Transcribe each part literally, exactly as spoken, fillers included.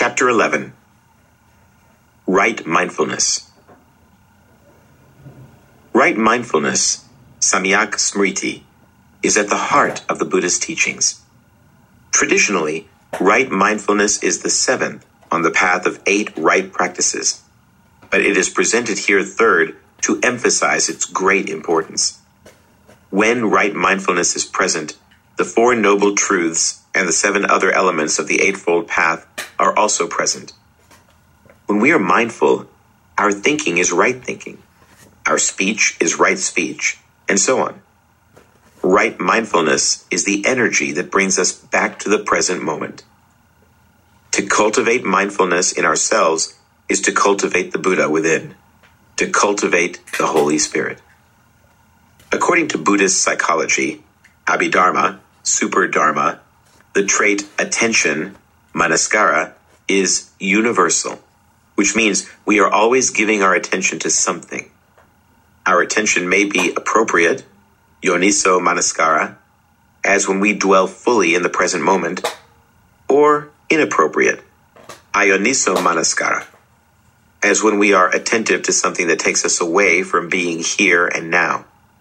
Chapter eleven. Right Mindfulness. Right mindfulness, Samyak Smriti, is at the heart of the Buddhist teachings. Traditionally, right mindfulness is the seventh on the path of eight right practices, but it is presented here third to emphasize its great importance. When right mindfulness is present, the Four Noble Truths and the seven other elements of the Eightfold Path are also present. When we are mindful, our thinking is right thinking, our speech is right speech, and so on. Right mindfulness is the energy that brings us back to the present moment. To cultivate mindfulness in ourselves is to cultivate the Buddha within, to cultivate the Holy Spirit. According to Buddhist psychology, Abhidharma, Superdharma, the trait attention, manaskara, is universal, which means we are always giving our attention to something. Our attention may be appropriate, yoniso manaskara, as when we dwell fully in the present moment, or inappropriate, ayoniso manaskara, as when we are attentive to something that takes us away from being here and now.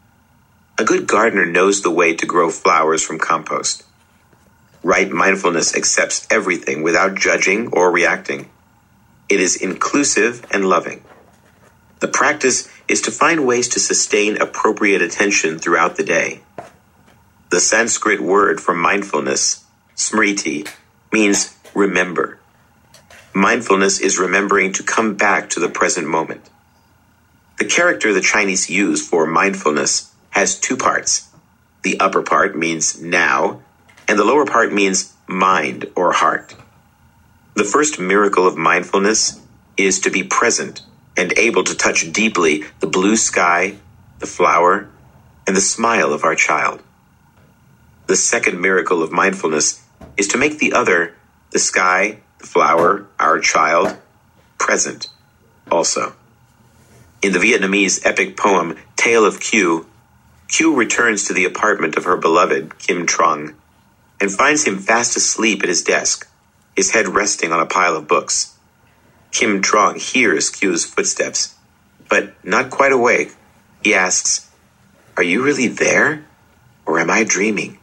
A good gardener knows the way to grow flowers from compost. Right mindfulness accepts everything without judging or reacting. It is inclusive and loving. The practice is to find ways to sustain appropriate attention throughout the day. The Sanskrit word for mindfulness, smriti, means remember. Mindfulness is remembering to come back to the present moment. The character the Chinese use for mindfulness has two parts. The upper part means now, and the lower part means mind or heart. The first miracle of mindfulness is to be present and able to touch deeply the blue sky, the flower, and the smile of our child. The second miracle of mindfulness is to make the other, the sky, the flower, our child, present also. In the Vietnamese epic poem Tale of Q, Q returns to the apartment of her beloved, Kim Trong, and finds him fast asleep at his desk, his head resting on a pile of books. Kim Trong hears Q's footsteps, but not quite awake. He asks, "Are you really there, or am I dreaming?"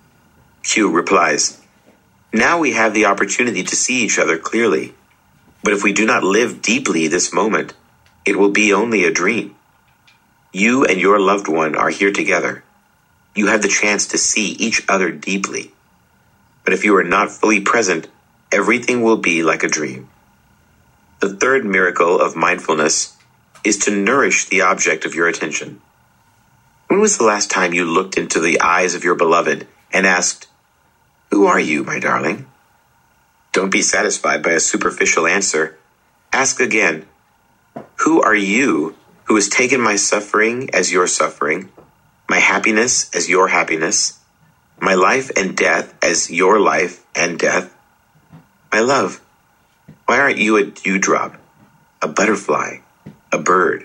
Q replies, "Now we have the opportunity to see each other clearly, but if we do not live deeply this moment, it will be only a dream. You and your loved one are here together. You have the chance to see each other deeply. But if you are not fully present, everything will be like a dream." The third miracle of mindfulness is to nourish the object of your attention. When was the last time you looked into the eyes of your beloved and asked, "Who are you, my darling?" Don't be satisfied by a superficial answer. Ask again, "Who are you who has taken my suffering as your suffering, my happiness as your happiness, my life and death as your life and death? My love, why aren't you a dewdrop, a butterfly, a bird?"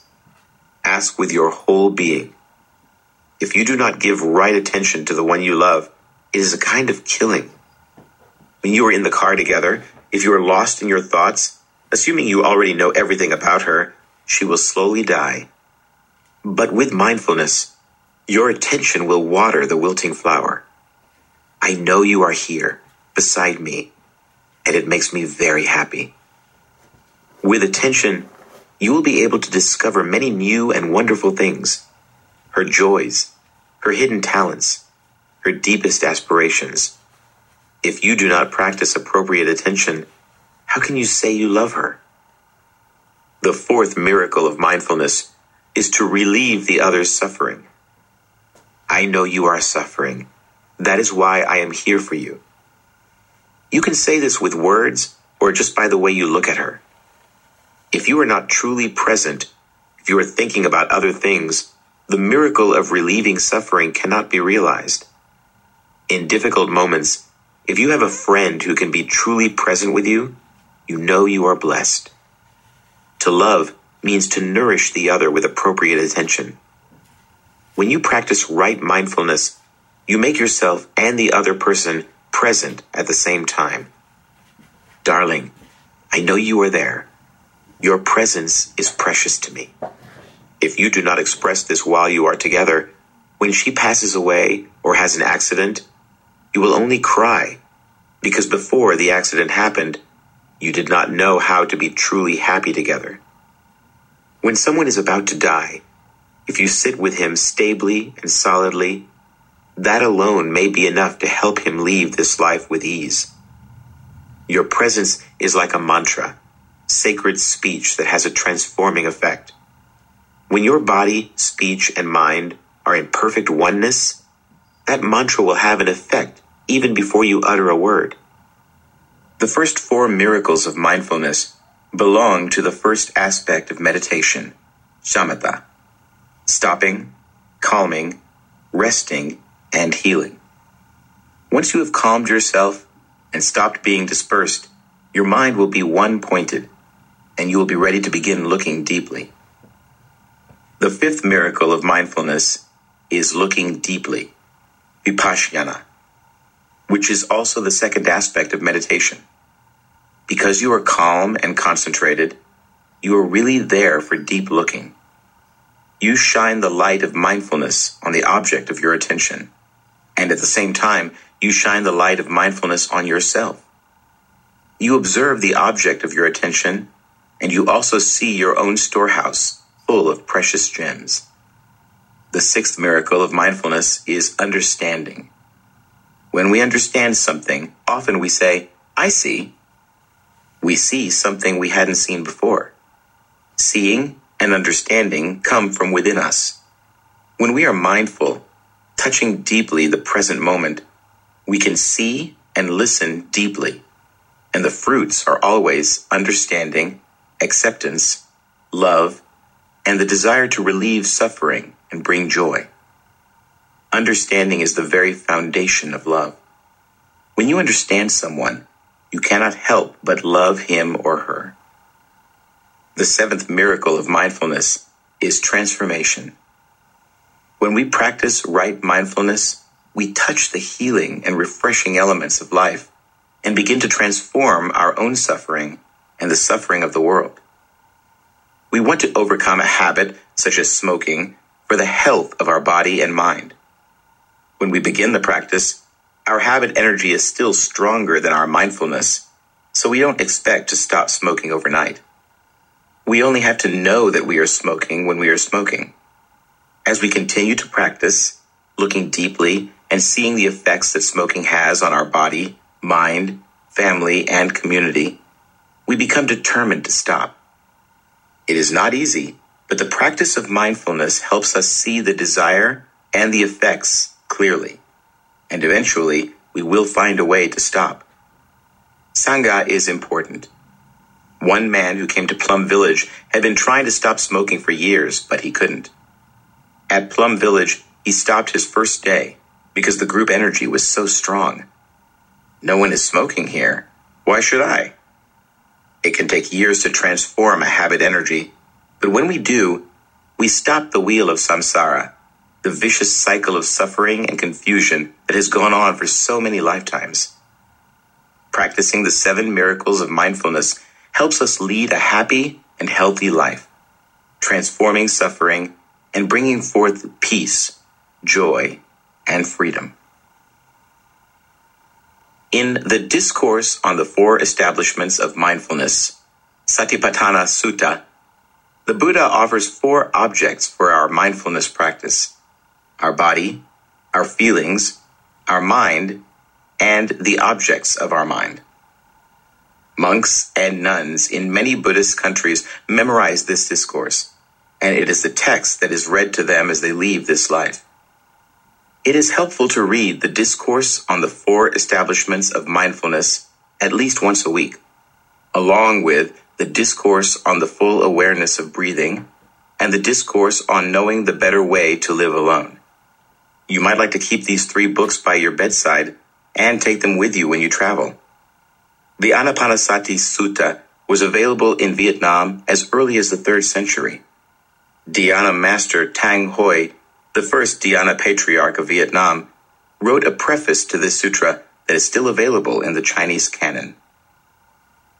Ask with your whole being. If you do not give right attention to the one you love, it is a kind of killing. When you are in the car together, if you are lost in your thoughts, assuming you already know everything about her, she will slowly die. But with mindfulness, your attention will water the wilting flower. I know you are here, beside me, and it makes me very happy. With attention, you will be able to discover many new and wonderful things, her joys, her hidden talents, her deepest aspirations. If you do not practice appropriate attention, how can you say you love her? The fourth miracle of mindfulness is to relieve the other's suffering. I know you are suffering. That is why I am here for you. You can say this with words or just by the way you look at her. If you are not truly present, if you are thinking about other things, the miracle of relieving suffering cannot be realized. In difficult moments, if you have a friend who can be truly present with you, you know you are blessed. To love means to nourish the other with appropriate attention. When you practice right mindfulness, you make yourself and the other person present at the same time. Darling, I know you are there. Your presence is precious to me. If you do not express this while you are together, when she passes away or has an accident, you will only cry, because before the accident happened, you did not know how to be truly happy together. When someone is about to die, if you sit with him stably and solidly, that alone may be enough to help him leave this life with ease. Your presence is like a mantra, sacred speech that has a transforming effect. When your body, speech, and mind are in perfect oneness, that mantra will have an effect even before you utter a word. The first four miracles of mindfulness belong to the first aspect of meditation, shamatha, stopping, calming, resting, and healing. Once you have calmed yourself and stopped being dispersed, your mind will be one-pointed, and you will be ready to begin looking deeply. The fifth miracle of mindfulness is looking deeply, vipassana, which is also the second aspect of meditation. Because you are calm and concentrated, you are really there for deep looking. You shine the light of mindfulness on the object of your attention, and at the same time, you shine the light of mindfulness on yourself. You observe the object of your attention, and you also see your own storehouse full of precious gems. The sixth miracle of mindfulness is understanding. When we understand something, often we say, I see. We see something we hadn't seen before. Seeing and understanding come from within us. When we are mindful, touching deeply the present moment, we can see and listen deeply, and the fruits are always understanding, acceptance, love, and the desire to relieve suffering and bring joy. Understanding is the very foundation of love. When you understand someone, you cannot help but love him or her. The seventh miracle of mindfulness is transformation. When we practice right mindfulness, we touch the healing and refreshing elements of life and begin to transform our own suffering and the suffering of the world. We want to overcome a habit such as smoking for the health of our body and mind. When we begin the practice, our habit energy is still stronger than our mindfulness, so we don't expect to stop smoking overnight. We only have to know that we are smoking when we are smoking. As we continue to practice, looking deeply and seeing the effects that smoking has on our body, mind, family, and community, we become determined to stop. It is not easy, but the practice of mindfulness helps us see the desire and the effects clearly, and eventually we will find a way to stop. Sangha is important. One man who came to Plum Village had been trying to stop smoking for years, but he couldn't. At Plum Village, he stopped his first day because the group energy was so strong. No one is smoking here. Why should I? It can take years to transform a habit energy, but when we do, we stop the wheel of samsara, the vicious cycle of suffering and confusion that has gone on for so many lifetimes. Practicing the seven miracles of mindfulness helps us lead a happy and healthy life, transforming suffering and bringing forth peace, joy, and freedom. In the Discourse on the Four Establishments of Mindfulness, Satipatthana Sutta, the Buddha offers four objects for our mindfulness practice: our body, our feelings, our mind, and the objects of our mind. Monks and nuns in many Buddhist countries memorize this discourse, and it is the text that is read to them as they leave this life. It is helpful to read the Discourse on the Four Establishments of Mindfulness at least once a week, along with the Discourse on the Full Awareness of Breathing and the Discourse on Knowing the Better Way to Live Alone. You might like to keep these three books by your bedside and take them with you when you travel. The Anapanasati Sutta was available in Vietnam as early as the third century. Dhyana Master Tang Hoi, the first Dhyana Patriarch of Vietnam, wrote a preface to this sutra that is still available in the Chinese canon.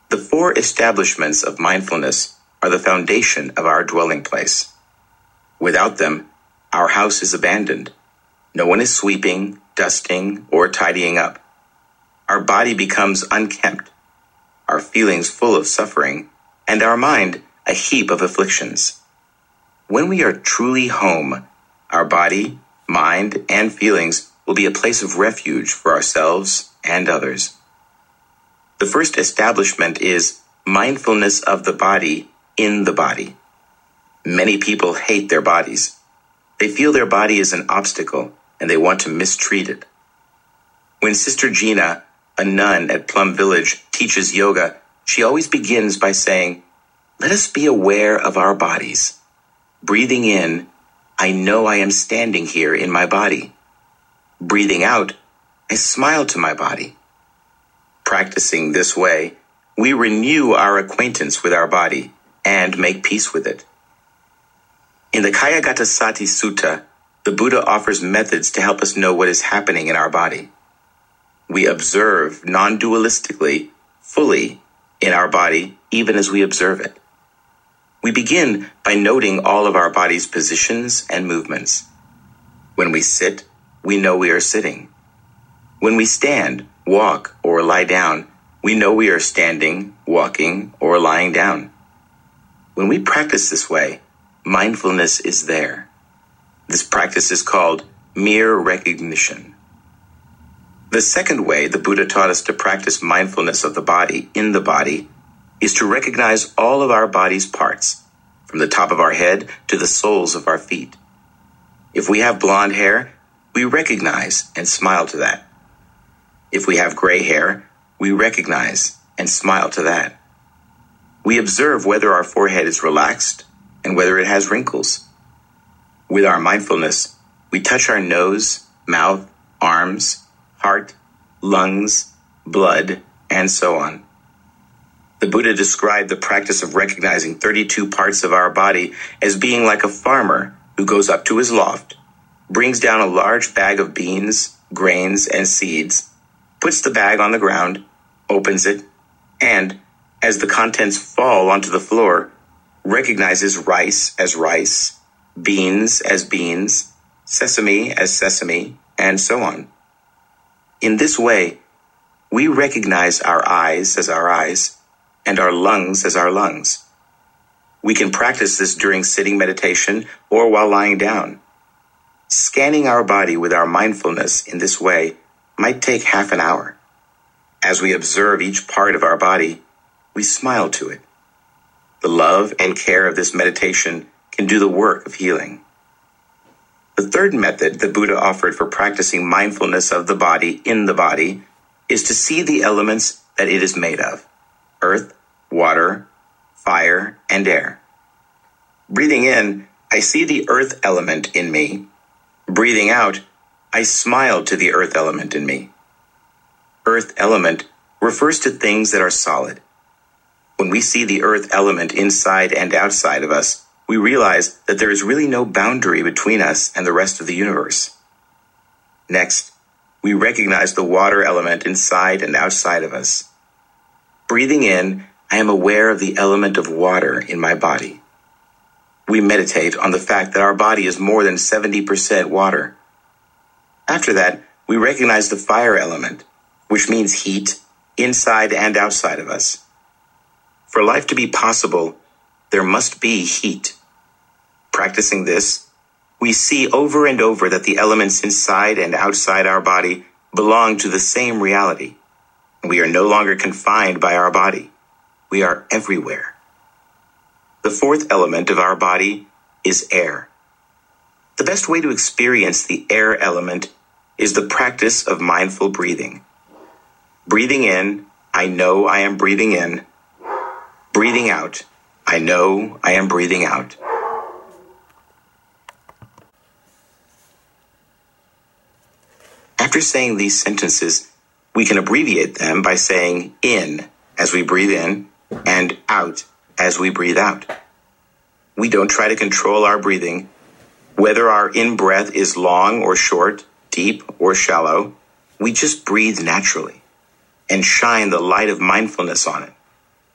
The four establishments of mindfulness are the foundation of our dwelling place. Without them, our house is abandoned. No one is sweeping, dusting, or tidying up. Our body becomes unkempt, our feelings full of suffering, and our mind a heap of afflictions. When we are truly home, our body, mind, and feelings will be a place of refuge for ourselves and others. The first establishment is mindfulness of the body in the body. Many people hate their bodies. They feel their body is an obstacle and they want to mistreat it. When Sister Gina, a nun at Plum Village, teaches yoga, she always begins by saying, "Let us be aware of our bodies. Breathing in, I know I am standing here in my body. Breathing out, I smile to my body." Practicing this way, we renew our acquaintance with our body and make peace with it. In the Kayagatasati Sutta, the Buddha offers methods to help us know what is happening in our body. We observe non-dualistically, fully, in our body, even as we observe it. We begin by noting all of our body's positions and movements. When we sit, we know we are sitting. When we stand, walk, or lie down, we know we are standing, walking, or lying down. When we practice this way, mindfulness is there. This practice is called mere recognition. The second way the Buddha taught us to practice mindfulness of the body in the body is to recognize all of our body's parts, from the top of our head to the soles of our feet. If we have blonde hair, we recognize and smile to that. If we have gray hair, we recognize and smile to that. We observe whether our forehead is relaxed and whether it has wrinkles. With our mindfulness, we touch our nose, mouth, arms, heart, lungs, blood, and so on. The Buddha described the practice of recognizing thirty-two parts of our body as being like a farmer who goes up to his loft, brings down a large bag of beans, grains, and seeds, puts the bag on the ground, opens it, and, as the contents fall onto the floor, recognizes rice as rice, beans as beans, sesame as sesame, and so on. In this way, we recognize our eyes as our eyes and our lungs as our lungs. We can practice this during sitting meditation or while lying down. Scanning our body with our mindfulness in this way might take half an hour. As we observe each part of our body, we smile to it. The love and care of this meditation can do the work of healing. The third method the Buddha offered for practicing mindfulness of the body in the body is to see the elements that it is made of: earth, water, fire, and air. Breathing in, I see the earth element in me. Breathing out, I smile to the earth element in me. Earth element refers to things that are solid. When we see the earth element inside and outside of us, we realize that there is really no boundary between us and the rest of the universe. Next, we recognize the water element inside and outside of us. Breathing in, I am aware of the element of water in my body. We meditate on the fact that our body is more than seventy percent water. After that, we recognize the fire element, which means heat, inside and outside of us. For life to be possible, there must be heat. Practicing this, we see over and over that the elements inside and outside our body belong to the same reality. We are no longer confined by our body. We are everywhere. The fourth element of our body is air. The best way to experience the air element is the practice of mindful breathing. Breathing in, I know I am breathing in. Breathing out, I know I am breathing out. After saying these sentences, we can abbreviate them by saying in as we breathe in and out as we breathe out. We don't try to control our breathing. Whether our in-breath is long or short, deep or shallow, we just breathe naturally and shine the light of mindfulness on it.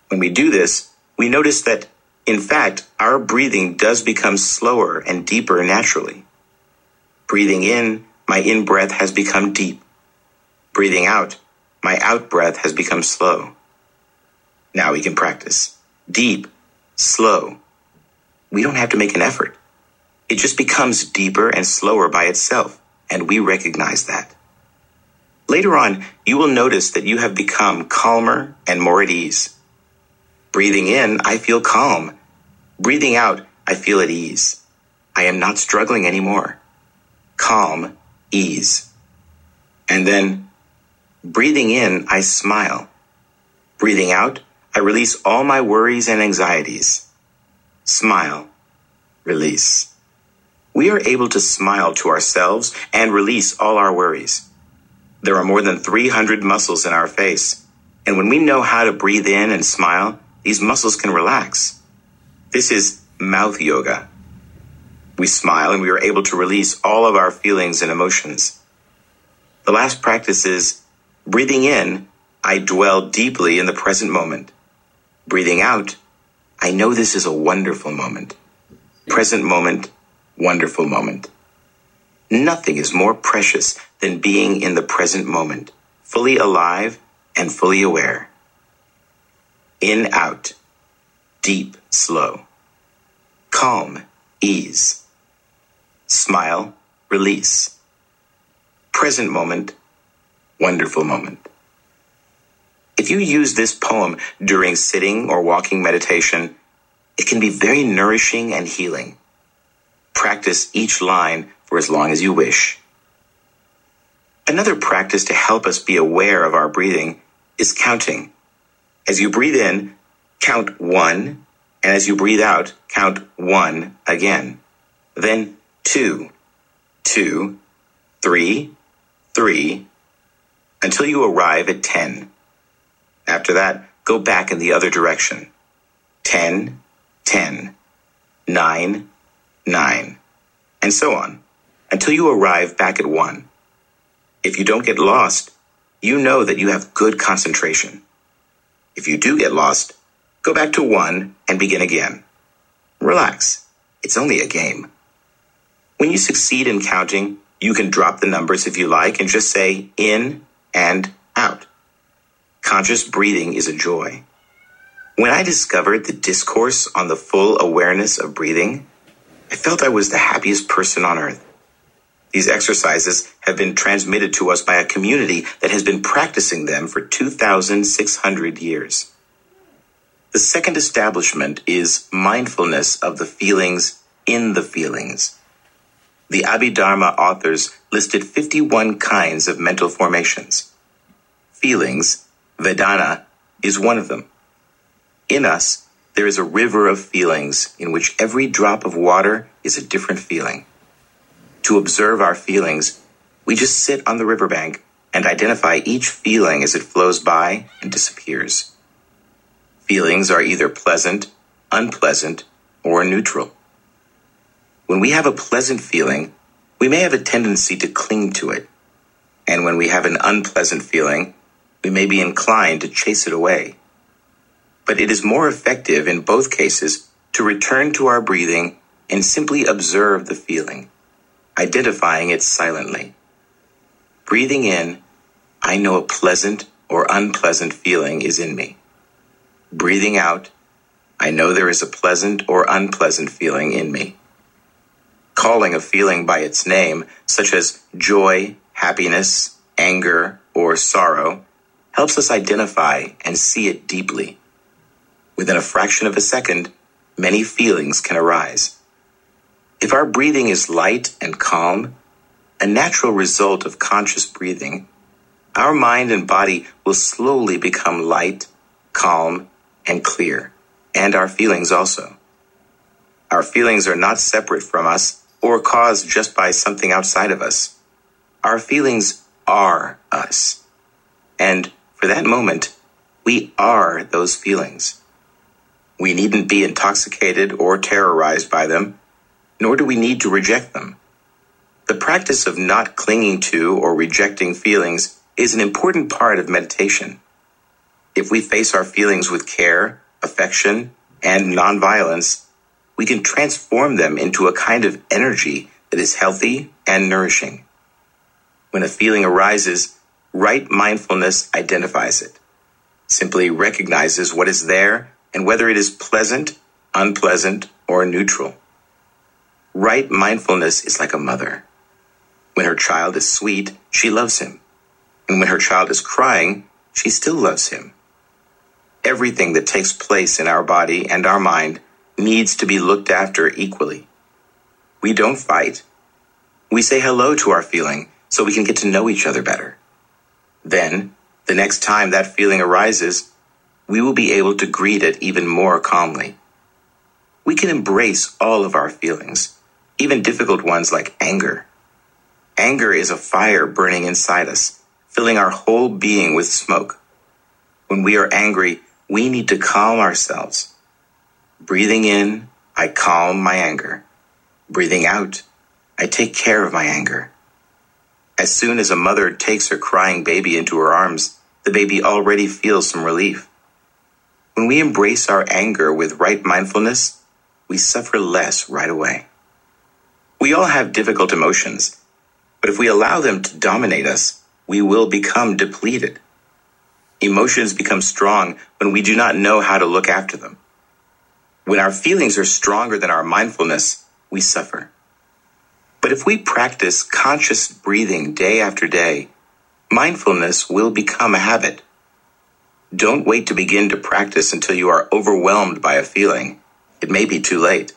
When we do this, we notice that, in fact, our breathing does become slower and deeper naturally. Breathing in, my in-breath has become deep. Breathing out, my out-breath has become slow. Now we can practice. Deep, slow. We don't have to make an effort. It just becomes deeper and slower by itself, and we recognize that. Later on, you will notice that you have become calmer and more at ease. Breathing in, I feel calm. Breathing out, I feel at ease. I am not struggling anymore. Calm, ease. And then, breathing in, I smile. Breathing out, I release all my worries and anxieties. Smile, release. We are able to smile to ourselves and release all our worries. There are more than three hundred muscles in our face, and when we know how to breathe in and smile, these muscles can relax. This is mouth yoga. We smile and we are able to release all of our feelings and emotions. The last practice is breathing in, I dwell deeply in the present moment. Breathing out, I know this is a wonderful moment. Present moment, wonderful moment. Nothing is more precious than being in the present moment, fully alive and fully aware. In, out, deep, slow. Calm, ease. Smile, release. Present moment, wonderful moment. If you use this poem during sitting or walking meditation, it can be very nourishing and healing. Practice each line for as long as you wish. Another practice to help us be aware of our breathing is counting. As you breathe in, count one, and as you breathe out, count one again. Then two, two, three, three, until you arrive at ten. After that, go back in the other direction. Ten, ten, nine, nine, and so on, until you arrive back at one. If you don't get lost, you know that you have good concentration. If you do get lost, go back to one and begin again. Relax. It's only a game. When you succeed in counting, you can drop the numbers if you like and just say in and out. Conscious breathing is a joy. When I discovered the discourse on the full awareness of breathing, I felt I was the happiest person on earth. These exercises have been transmitted to us by a community that has been practicing them for two thousand six hundred years. The second establishment is mindfulness of the feelings in the feelings. The Abhidharma authors listed fifty-one kinds of mental formations. Feelings, Vedana, is one of them. In us, there is a river of feelings in which every drop of water is a different feeling. To observe our feelings, we just sit on the riverbank and identify each feeling as it flows by and disappears. Feelings are either pleasant, unpleasant, or neutral. When we have a pleasant feeling, we may have a tendency to cling to it. And when we have an unpleasant feeling, we may be inclined to chase it away. But it is more effective in both cases to return to our breathing and simply observe the feeling, identifying it silently. Breathing in, I know a pleasant or unpleasant feeling is in me. Breathing out, I know there is a pleasant or unpleasant feeling in me. Calling a feeling by its name, such as joy, happiness, anger, or sorrow, helps us identify and see it deeply. Within a fraction of a second, many feelings can arise. If our breathing is light and calm, a natural result of conscious breathing, our mind and body will slowly become light, calm, and clear, and our feelings also. Our feelings are not separate from us or caused just by something outside of us. Our feelings are us. And for that moment, we are those feelings. We needn't be intoxicated or terrorized by them, nor do we need to reject them. The practice of not clinging to or rejecting feelings is an important part of meditation. If we face our feelings with care affection, and nonviolence, we can transform them into a kind of energy that is healthy and nourishing. When a feeling arises, right mindfulness identifies it, simply recognizes what is there and whether it is pleasant, unpleasant, or neutral. Right mindfulness is like a mother. When her child is sweet, she loves him. And when her child is crying, she still loves him. Everything that takes place in our body and our mind needs to be looked after equally. We don't fight. We say hello to our feeling so we can get to know each other better. Then, the next time that feeling arises, we will be able to greet it even more calmly. We can embrace all of our feelings, even difficult ones like anger. Anger is a fire burning inside us, filling our whole being with smoke. When we are angry, we need to calm ourselves. Breathing in, I calm my anger. Breathing out, I take care of my anger. As soon as a mother takes her crying baby into her arms, the baby already feels some relief. When we embrace our anger with right mindfulness, we suffer less right away. We all have difficult emotions, but if we allow them to dominate us, we will become depleted. Emotions become strong when we do not know how to look after them. When our feelings are stronger than our mindfulness, we suffer. But if we practice conscious breathing day after day, mindfulness will become a habit. Don't wait to begin to practice until you are overwhelmed by a feeling. It may be too late.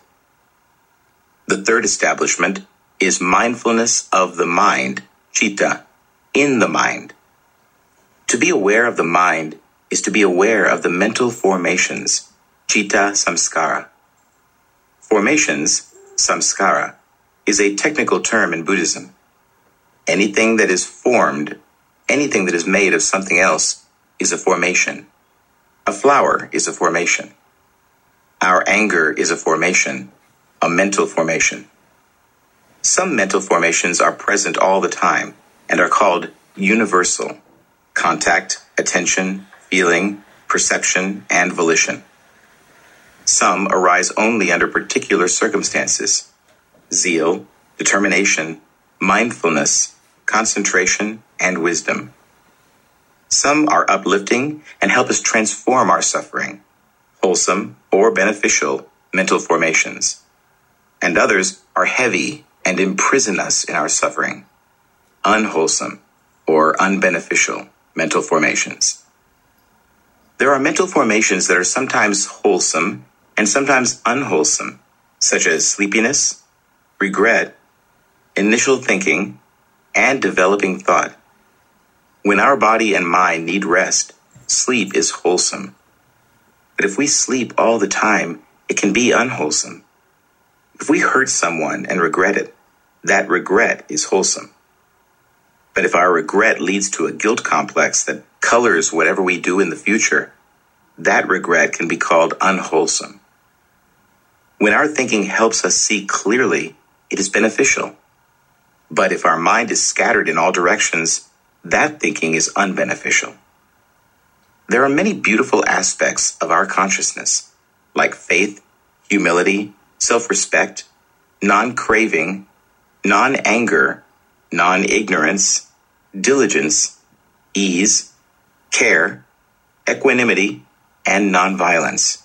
The third establishment is mindfulness of the mind, citta, in the mind. To be aware of the mind is to be aware of the mental formations, citta samskara. Formations, samskara, is a technical term in Buddhism. Anything that is formed, anything that is made of something else, is a formation. A flower is a formation. Our anger is a formation, a mental formation. Some mental formations are present all the time and are called universal: contact, attention, feeling, perception, and volition. Some arise only under particular circumstances: zeal, determination, mindfulness, concentration, and wisdom. Some are uplifting and help us transform our suffering, wholesome or beneficial mental formations. And others are heavy and imprison us in our suffering, unwholesome or unbeneficial mental formations. There are mental formations that are sometimes wholesome and sometimes unwholesome, such as sleepiness, regret, initial thinking, and developing thought. When our body and mind need rest, sleep is wholesome. But if we sleep all the time, it can be unwholesome. If we hurt someone and regret it, that regret is wholesome. But if our regret leads to a guilt complex that colors whatever we do in the future, that regret can be called unwholesome. When our thinking helps us see clearly, it is beneficial. But if our mind is scattered in all directions, that thinking is unbeneficial. There are many beautiful aspects of our consciousness, like faith, humility, self-respect, non-craving, non-anger, non-ignorance, diligence, ease, care, equanimity, and non-violence.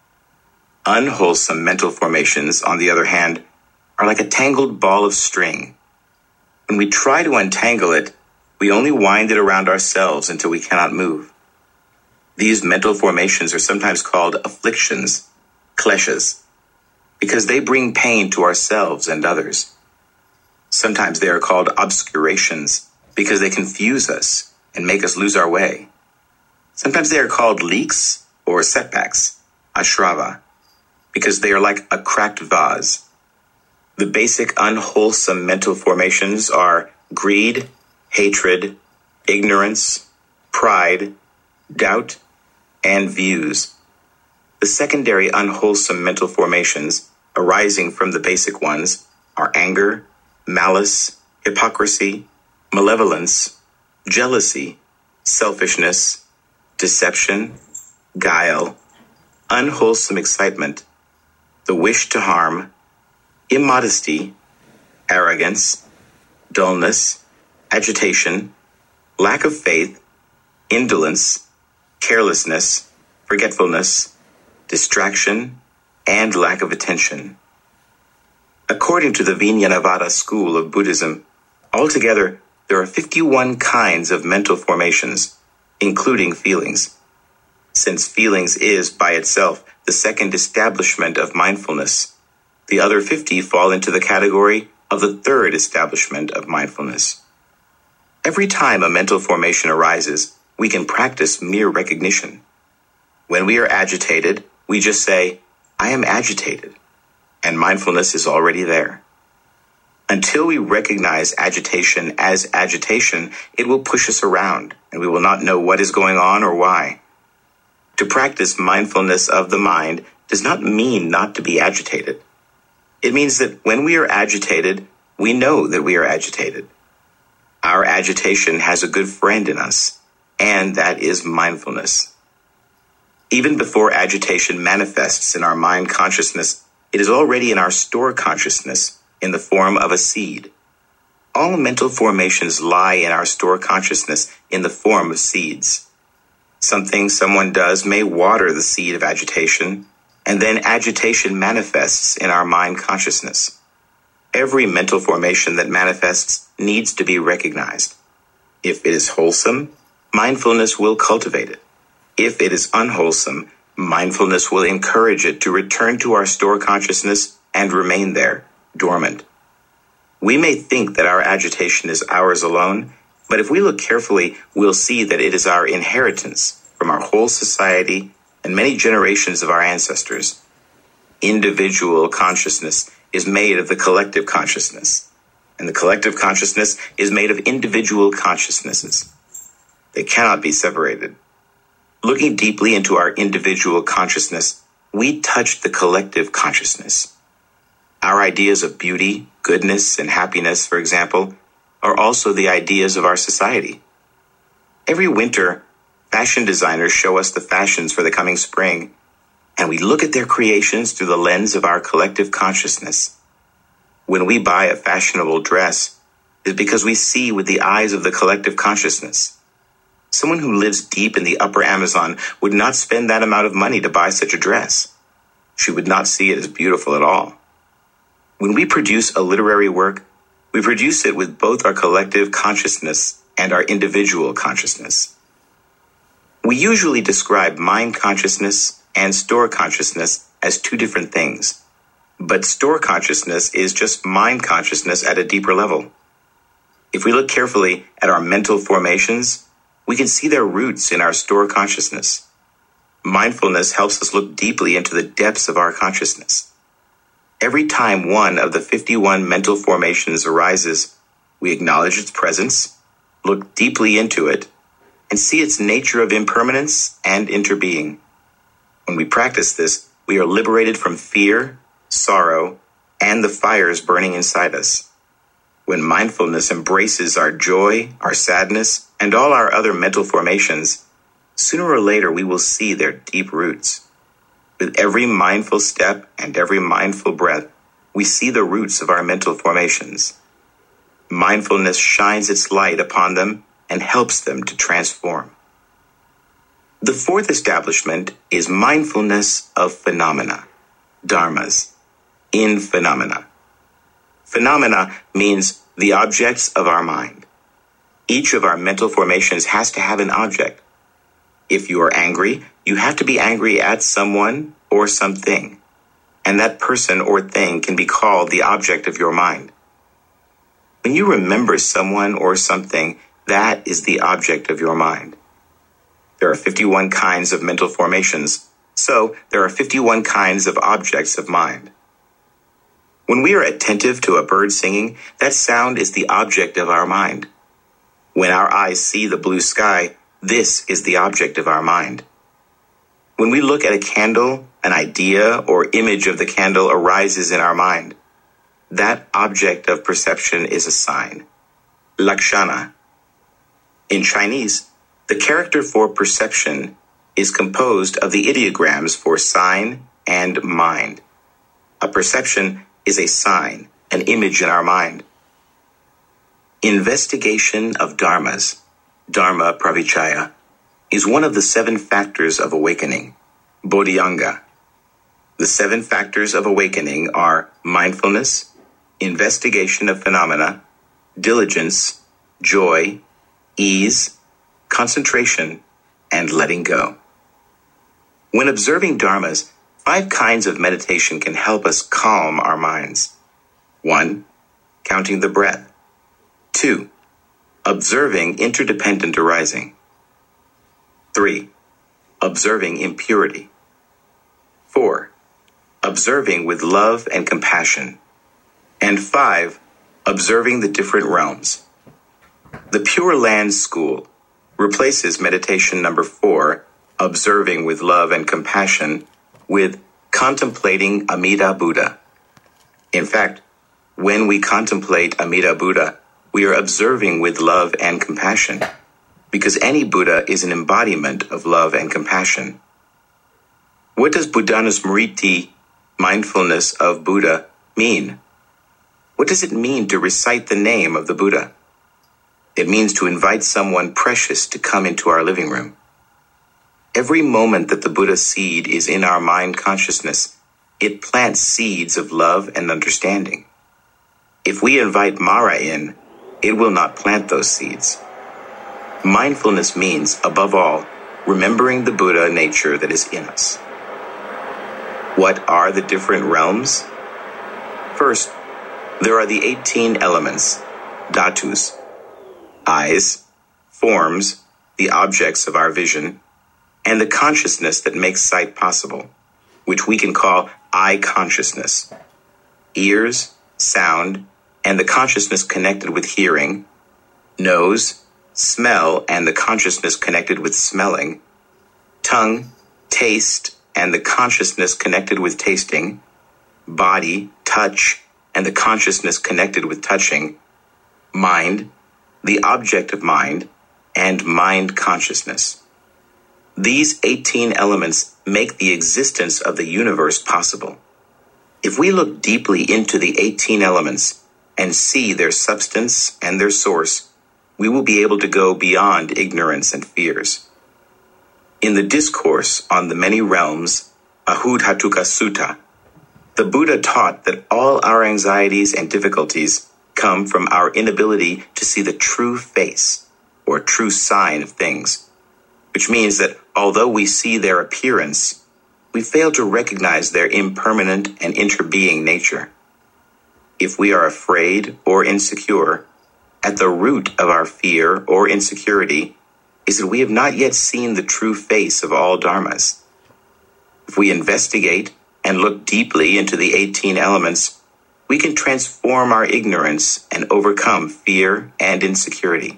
Unwholesome mental formations, on the other hand, are like a tangled ball of string. When we try to untangle it, we only wind it around ourselves until we cannot move. These mental formations are sometimes called afflictions, kleshas, because they bring pain to ourselves and others. Sometimes they are called obscurations because they confuse us and make us lose our way. Sometimes they are called leaks or setbacks, ashrava, because they are like a cracked vase. The basic unwholesome mental formations are greed, hatred, ignorance, pride, doubt, and views. The secondary unwholesome mental formations arising from the basic ones are anger, malice, hypocrisy, malevolence, jealousy, selfishness, deception, guile, unwholesome excitement, the wish to harm, immodesty, arrogance, dullness, agitation, lack of faith, indolence, carelessness, forgetfulness, distraction, and lack of attention. According to the Vijnanavada school of Buddhism, altogether there are fifty-one kinds of mental formations, including feelings. Since feelings is, by itself, the second establishment of mindfulness, the other fifty fall into the category of the third establishment of mindfulness. Every time a mental formation arises, we can practice mere recognition. When we are agitated, we just say, "I am agitated," and mindfulness is already there. Until we recognize agitation as agitation, it will push us around, and we will not know what is going on or why. To practice mindfulness of the mind does not mean not to be agitated. It means that when we are agitated, we know that we are agitated. Our agitation has a good friend in us, and that is mindfulness. Even before agitation manifests in our mind consciousness, it is already in our store consciousness in the form of a seed. All mental formations lie in our store consciousness in the form of seeds. Something someone does may water the seed of agitation, and then agitation manifests in our mind consciousness. Every mental formation that manifests needs to be recognized. If it is wholesome, mindfulness will cultivate it. If it is unwholesome, mindfulness will encourage it to return to our store consciousness and remain there, dormant. We may think that our agitation is ours alone, but if we look carefully, we'll see that it is our inheritance from our whole society and many generations of our ancestors. Individual consciousness is made of the collective consciousness, and the collective consciousness is made of individual consciousnesses. They cannot be separated. Looking deeply into our individual consciousness, we touch the collective consciousness. Our ideas of beauty, goodness, and happiness, for example, are also the ideas of our society. Every winter, fashion designers show us the fashions for the coming spring, and we look at their creations through the lens of our collective consciousness. When we buy a fashionable dress, it is because we see with the eyes of the collective consciousness. Someone who lives deep in the upper Amazon would not spend that amount of money to buy such a dress. She would not see it as beautiful at all. When we produce a literary work, we produce it with both our collective consciousness and our individual consciousness. We usually describe mind consciousness and store consciousness as two different things. But store consciousness is just mind consciousness at a deeper level. If we look carefully at our mental formations, we can see their roots in our store consciousness. Mindfulness helps us look deeply into the depths of our consciousness. Every time one of the fifty-one mental formations arises, we acknowledge its presence, look deeply into it, and see its nature of impermanence and interbeing. When we practice this, we are liberated from fear, sorrow, and the fires burning inside us. When mindfulness embraces our joy, our sadness, and all our other mental formations, sooner or later we will see their deep roots. With every mindful step and every mindful breath, we see the roots of our mental formations. Mindfulness shines its light upon them and helps them to transform. The fourth establishment is mindfulness of phenomena, dharmas, in phenomena. Phenomena means the objects of our mind. Each of our mental formations has to have an object. If you are angry, you have to be angry at someone or something, and that person or thing can be called the object of your mind. When you remember someone or something, that is the object of your mind. There are fifty-one kinds of mental formations, so there are fifty-one kinds of objects of mind. When we are attentive to a bird singing, that sound is the object of our mind. When our eyes see the blue sky, this is the object of our mind. When we look at a candle, an idea or image of the candle arises in our mind. That object of perception is a sign, lakshana. In Chinese, the character for perception is composed of the ideograms for sign and mind. A perception is a sign, an image in our mind. Investigation of dharmas, dharma pravichaya, is one of the seven factors of awakening, bodhyanga. The seven factors of awakening are mindfulness, investigation of phenomena, diligence, joy, ease, concentration, and letting go. When observing dharmas, five kinds of meditation can help us calm our minds. One, counting the breath. Two, observing interdependent arising. Three, observing impurity. Four, observing with love and compassion. And five, observing the different realms. The Pure Land School replaces meditation number four, observing with love and compassion, with contemplating Amida Buddha. In fact, when we contemplate Amida Buddha, we are observing with love and compassion, because any Buddha is an embodiment of love and compassion. What does Buddhanusmriti, mindfulness of Buddha, mean? What does it mean to recite the name of the Buddha? It means to invite someone precious to come into our living room. Every moment that the Buddha seed is in our mind consciousness, it plants seeds of love and understanding. If we invite Mara in, it will not plant those seeds. Mindfulness means, above all, remembering the Buddha nature that is in us. What are the different realms? First, there are the eighteen elements, dhatus, eyes, forms, the objects of our vision, and the consciousness that makes sight possible, which we can call eye consciousness. Ears, sound, and the consciousness connected with hearing, nose, smell, and the consciousness connected with smelling, tongue, taste, and the consciousness connected with tasting, body, touch, and the consciousness connected with touching, mind, the object of mind, and mind consciousness. These eighteen elements make the existence of the universe possible. If we look deeply into the eighteen elements and see their substance and their source, we will be able to go beyond ignorance and fears. In the discourse on the many realms, Ahudhatuka Sutta, the Buddha taught that all our anxieties and difficulties come from our inability to see the true face or true sign of things, which means that although we see their appearance, we fail to recognize their impermanent and interbeing nature. If we are afraid or insecure, at the root of our fear or insecurity is that we have not yet seen the true face of all dharmas. If we investigate and look deeply into the eighteen elements, we can transform our ignorance and overcome fear and insecurity.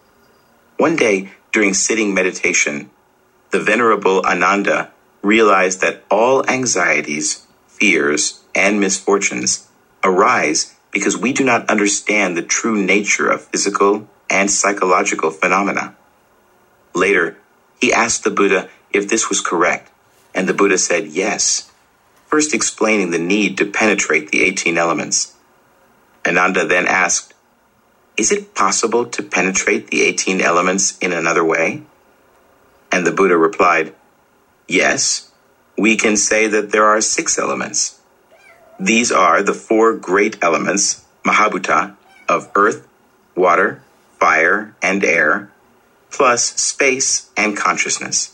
One day, during sitting meditation, the Venerable Ananda realized that all anxieties, fears, and misfortunes arise because we do not understand the true nature of physical and psychological phenomena. Later, he asked the Buddha if this was correct, and the Buddha said yes, first explaining the need to penetrate the eighteen elements. Ananda then asked, "Is it possible to penetrate the eighteen elements in another way?" And the Buddha replied, "Yes, we can say that there are six elements. These are the four great elements, Mahabhuta, of earth, water, fire, and air, plus space and consciousness.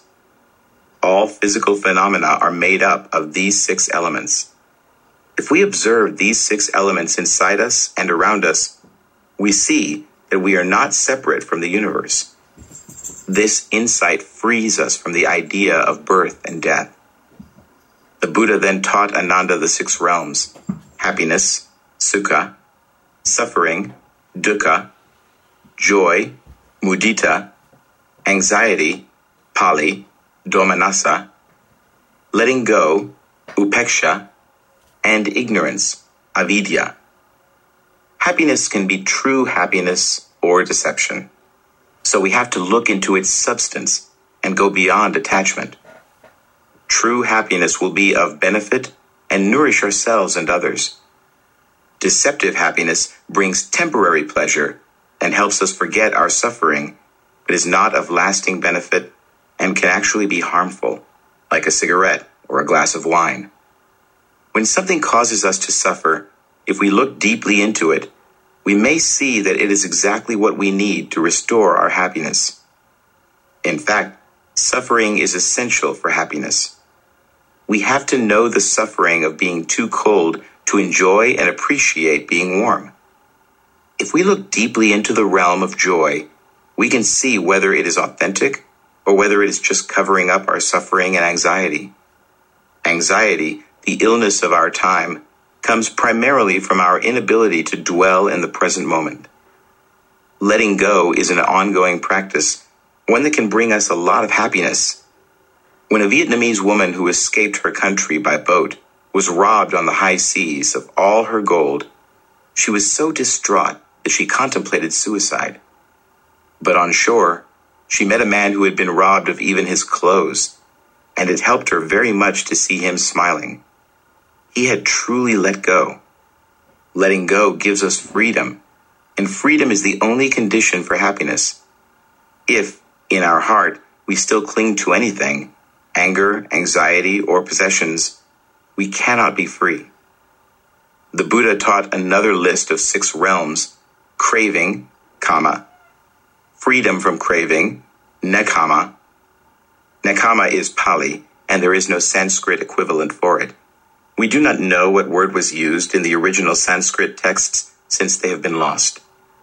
All physical phenomena are made up of these six elements. If we observe these six elements inside us and around us, we see that we are not separate from the universe. This insight frees us from the idea of birth and death." The Buddha then taught Ananda the six realms: happiness, sukha, suffering, dukkha, joy, mudita, anxiety, pali, domanassa, letting go, upeksha, and ignorance, avidya. Happiness can be true happiness or deception, so we have to look into its substance and go beyond attachment. True happiness will be of benefit and nourish ourselves and others. Deceptive happiness brings temporary pleasure and helps us forget our suffering, but is not of lasting benefit and can actually be harmful, like a cigarette or a glass of wine. When something causes us to suffer, if we look deeply into it, we may see that it is exactly what we need to restore our happiness. In fact, suffering is essential for happiness. We have to know the suffering of being too cold to enjoy and appreciate being warm. If we look deeply into the realm of joy, we can see whether it is authentic or whether it is just covering up our suffering and anxiety. Anxiety, the illness of our time, comes primarily from our inability to dwell in the present moment. Letting go is an ongoing practice, one that can bring us a lot of happiness. When a Vietnamese woman who escaped her country by boat was robbed on the high seas of all her gold, she was so distraught that she contemplated suicide. But on shore, she met a man who had been robbed of even his clothes, and it helped her very much to see him smiling. He had truly let go. Letting go gives us freedom, and freedom is the only condition for happiness. If, in our heart, we still cling to anything, anger, anxiety, or possessions, we cannot be free. The Buddha taught another list of six realms: craving, kama, freedom from craving, nekama. Nekama is Pali, and there is no Sanskrit equivalent for it. We do not know what word was used in the original Sanskrit texts since they have been lost.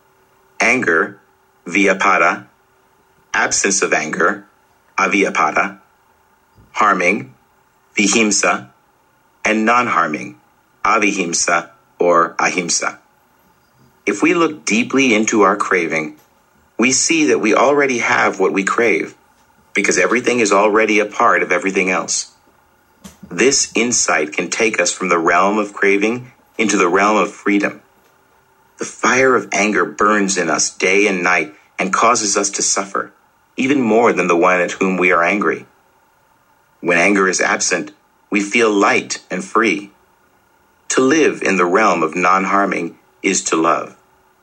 Anger, vyapada, absence of anger, avyapada, harming, vihimsa, and non-harming, avihimsa or ahimsa. If we look deeply into our craving, we see that we already have what we crave, because everything is already a part of everything else. This insight can take us from the realm of craving into the realm of freedom. The fire of anger burns in us day and night and causes us to suffer, even more than the one at whom we are angry. When anger is absent, we feel light and free. To live in the realm of non-harming is to love.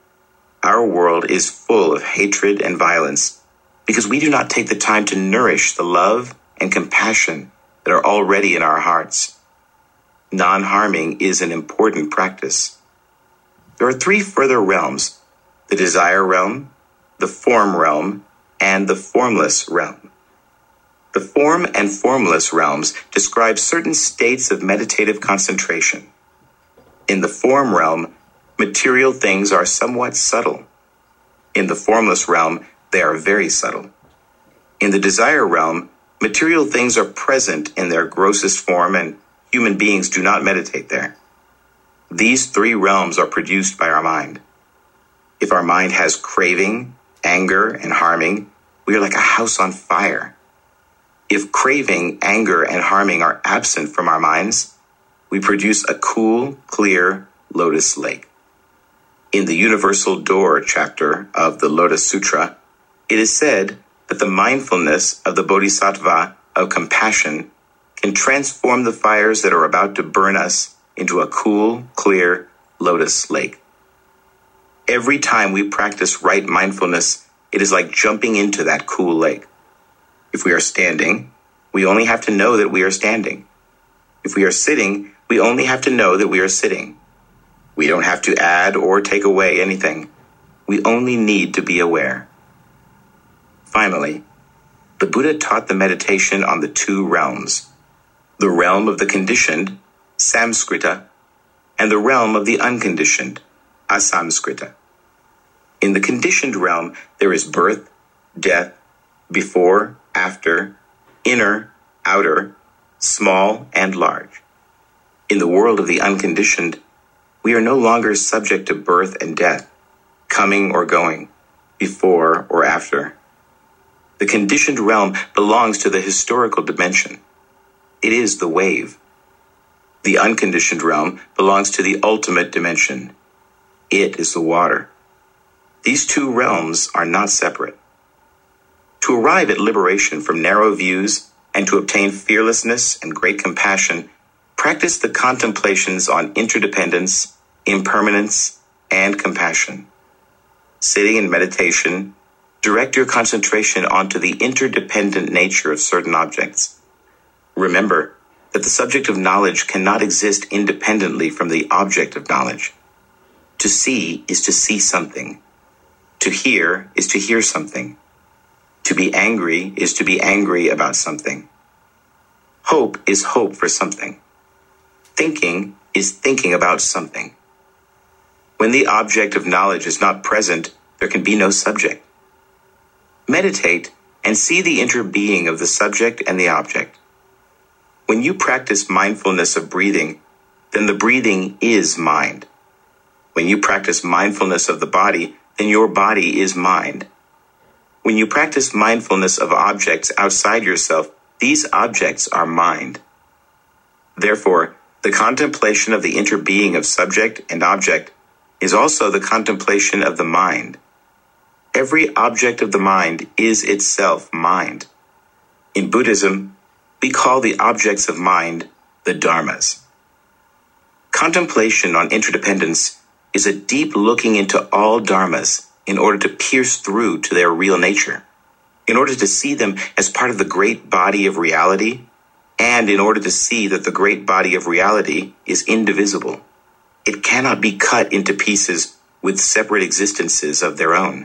Our world is full of hatred and violence because we do not take the time to nourish the love and compassion that are already in our hearts. Non-harming is an important practice. There are three further realms: the desire realm, the form realm, and the formless realm. The form and formless realms describe certain states of meditative concentration. In the form realm, material things are somewhat subtle. In the formless realm, they are very subtle. In the desire realm, material things are present in their grossest form, and human beings do not meditate there. These three realms are produced by our mind. If our mind has craving, anger, and harming, we are like a house on fire. If craving, anger, and harming are absent from our minds, we produce a cool, clear lotus lake. In the Universal Door chapter of the Lotus Sutra, it is said that the mindfulness of the Bodhisattva of compassion can transform the fires that are about to burn us into a cool, clear lotus lake. Every time we practice right mindfulness, it is like jumping into that cool lake. If we are standing, we only have to know that we are standing. If we are sitting, we only have to know that we are sitting. We don't have to add or take away anything. We only need to be aware. Finally, the Buddha taught the meditation on the two realms: the realm of the conditioned, samskrita, and the realm of the unconditioned, asamskrita. In the conditioned realm, there is birth, death, before, after, inner, outer, small, and large. In the world of the unconditioned, we are no longer subject to birth and death, coming or going, before or after. The conditioned realm belongs to the historical dimension. It is the wave. The unconditioned realm belongs to the ultimate dimension. It is the water. These two realms are not separate. To arrive at liberation from narrow views and to obtain fearlessness and great compassion, practice the contemplations on interdependence, impermanence, and compassion. Sitting in meditation, direct your concentration onto the interdependent nature of certain objects. Remember that the subject of knowledge cannot exist independently from the object of knowledge. To see is to see something. To hear is to hear something. To be angry is to be angry about something. Hope is hope for something. Thinking is thinking about something. When the object of knowledge is not present, there can be no subject. Meditate and see the interbeing of the subject and the object. When you practice mindfulness of breathing, then the breathing is mind. When you practice mindfulness of the body, then your body is mind. When you practice mindfulness of objects outside yourself, these objects are mind. Therefore, the contemplation of the interbeing of subject and object is also the contemplation of the mind. Every object of the mind is itself mind. In Buddhism, we call the objects of mind the dharmas. Contemplation on interdependence is a deep looking into all dharmas in order to pierce through to their real nature, in order to see them as part of the great body of reality, and in order to see that the great body of reality is indivisible. It cannot be cut into pieces with separate existences of their own.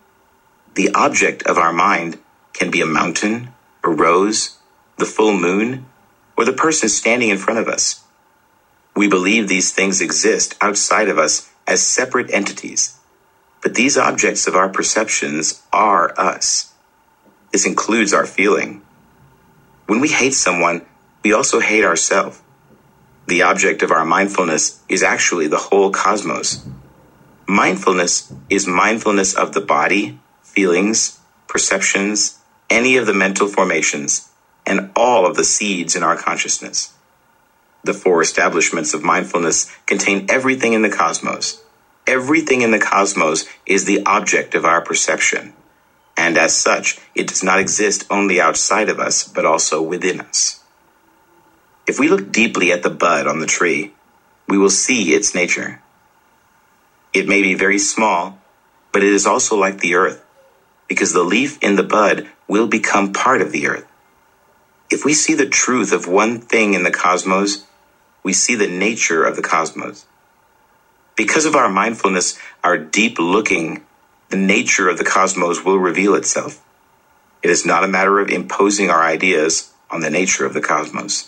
The object of our mind can be a mountain, a rose, the full moon, or the person standing in front of us. We believe these things exist outside of us as separate entities, but these objects of our perceptions are us. This includes our feeling. When we hate someone, we also hate ourselves. The object of our mindfulness is actually the whole cosmos. Mindfulness is mindfulness of the body, feelings, perceptions, any of the mental formations, and all of the seeds in our consciousness. The four establishments of mindfulness contain everything in the cosmos. Everything in the cosmos is the object of our perception, and as such, it does not exist only outside of us, but also within us. If we look deeply at the bud on the tree, we will see its nature. It may be very small, but it is also like the earth, because the leaf in the bud will become part of the earth. If we see the truth of one thing in the cosmos, we see the nature of the cosmos. Because of our mindfulness, our deep looking, the nature of the cosmos will reveal itself. It is not a matter of imposing our ideas on the nature of the cosmos.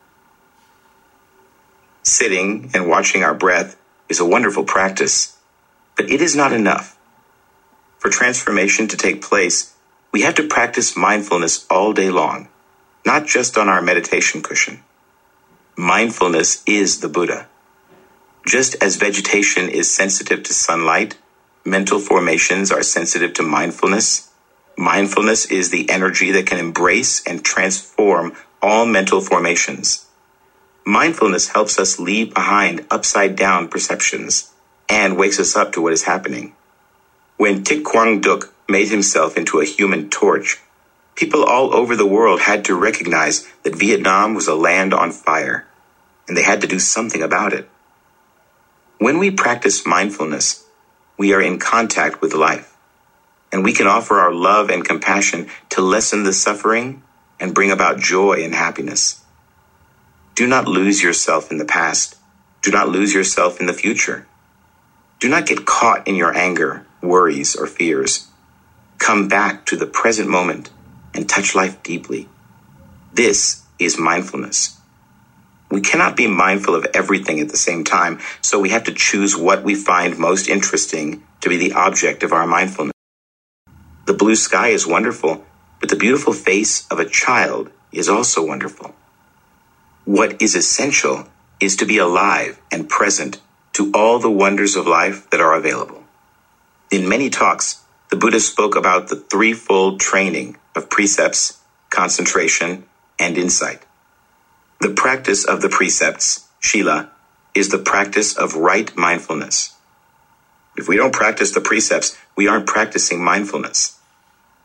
Sitting and watching our breath is a wonderful practice, but it is not enough. For transformation to take place, we have to practice mindfulness all day long, not just on our meditation cushion. Mindfulness is the Buddha. Just as vegetation is sensitive to sunlight, mental formations are sensitive to mindfulness. Mindfulness is the energy that can embrace and transform all mental formations. Mindfulness helps us leave behind upside-down perceptions and wakes us up to what is happening. When Thich Quang Duc made himself into a human torch, people all over the world had to recognize that Vietnam was a land on fire, and they had to do something about it. When we practice mindfulness, we are in contact with life, and we can offer our love and compassion to lessen the suffering and bring about joy and happiness. Do not lose yourself in the past. Do not lose yourself in the future. Do not get caught in your anger, worries, or fears. Come back to the present moment and touch life deeply. This is mindfulness. We cannot be mindful of everything at the same time, so we have to choose what we find most interesting to be the object of our mindfulness. The blue sky is wonderful, but the beautiful face of a child is also wonderful. What is essential is to be alive and present to all the wonders of life that are available. In many talks, the Buddha spoke about the threefold training of precepts, concentration, and insight. The practice of the precepts, Shila, is the practice of right mindfulness. If we don't practice the precepts, we aren't practicing mindfulness.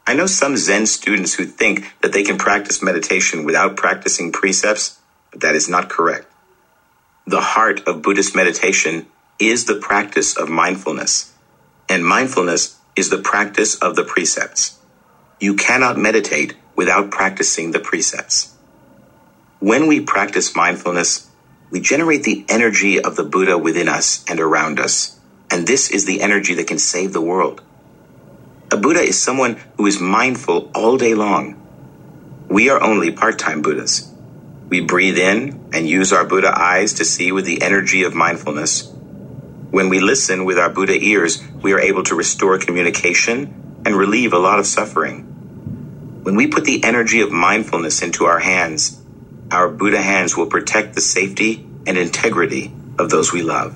I know some Zen students who think that they can practice meditation without practicing precepts, but that is not correct. The heart of Buddhist meditation is the practice of mindfulness, and mindfulness is the practice of the precepts. You cannot meditate without practicing the precepts. When we practice mindfulness, we generate the energy of the Buddha within us and around us, and this is the energy that can save the world. A Buddha is someone who is mindful all day long. We are only part-time Buddhas. We breathe in and use our Buddha eyes to see with the energy of mindfulness. When we listen with our Buddha ears, we are able to restore communication and relieve a lot of suffering. When we put the energy of mindfulness into our hands, our Buddha hands will protect the safety and integrity of those we love.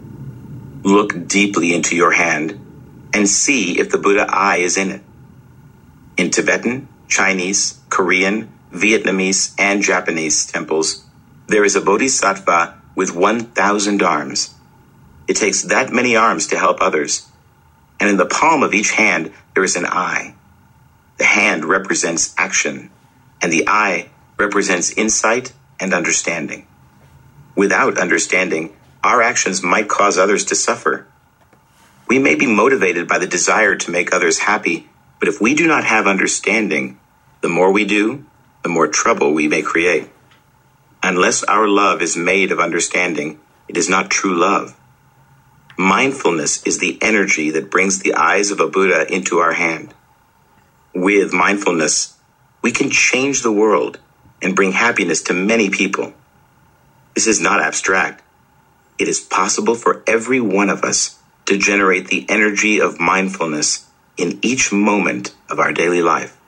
Look deeply into your hand and see if the Buddha eye is in it. In Tibetan, Chinese, Korean, Vietnamese, and Japanese temples, there is a bodhisattva with one thousand arms. It takes that many arms to help others. And in the palm of each hand, there is an eye. The hand represents action, and the eye represents insight and understanding. Without understanding, our actions might cause others to suffer. We may be motivated by the desire to make others happy, but if we do not have understanding, the more we do, the more trouble we may create. Unless our love is made of understanding, it is not true love. Mindfulness is the energy that brings the eyes of a Buddha into our hand. With mindfulness, we can change the world and bring happiness to many people. This is not abstract. It is possible for every one of us to generate the energy of mindfulness in each moment of our daily life.